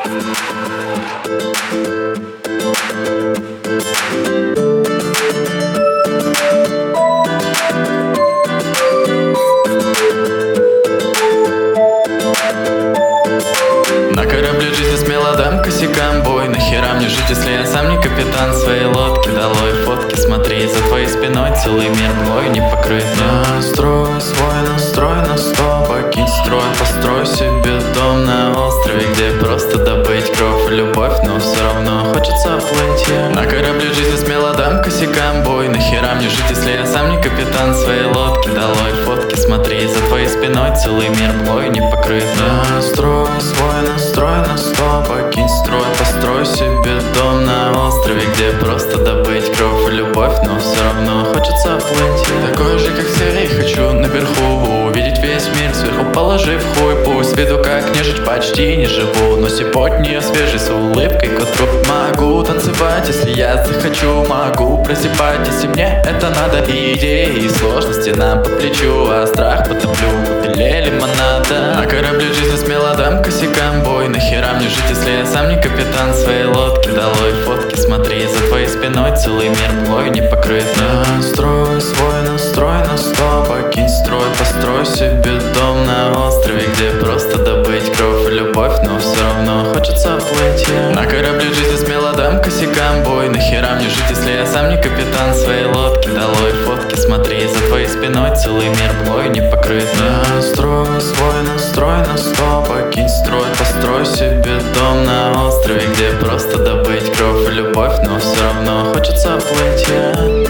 На корабле жизни смело дам косякам бой. Нахера мне жить, если я сам не капитан своей лодки? Долой фотки, смотри, за твоей спиной целый мир мглой не покрыт. Настрой свой настрой на 100, покинь строй, построй себе дом на острове, где просто добыть кровь и любовь, но все равно хочется плыть. На корабле жизни смело дам косякам бой. Нахера мне жить, если я сам не капитан своей лодки? Долой фотки, смотри, за твоей спиной целый мир мглой не покрыт. Настрой свой настрой на 100, покинь строй, построй себе дом на острове, где просто добыть кровь и любовь, но все равно хочется плыть. Такой же, как все, и хочу наверху увидеть весь мир сверху, положив хуй. Пусть виду, как нежить, почти не живу, но сегодня я свежий, с улыбкой к утру. Могу танцевать, если я захочу, могу просыпать, если мне это надо. И идеи, и сложности нам по плечу, а страх потоплю в бутыле лимонада. На корабле жизни смело дам косякам бой. Нахера мне жить, если я сам не капитан своей лодки? Долой фотки, смотри, за твоей спиной целый мир мглой не покрыт. Настрой свой настрой на 100, покинь строй, построй себе дом на острове, где просто добыть кровь и любовь, но все равно хочется плыть. На корабле жизни смело дам косякам бой. Нахера мне жить, если я сам не капитан своей лодки? Долой фотки, смотри, за твоей спиной целый мир мглой не покрыт. Настрой свой настрой на 100, покинь строй, построй себе дом на острове, где просто добыть кровь и любовь, но все равно хочется плыть.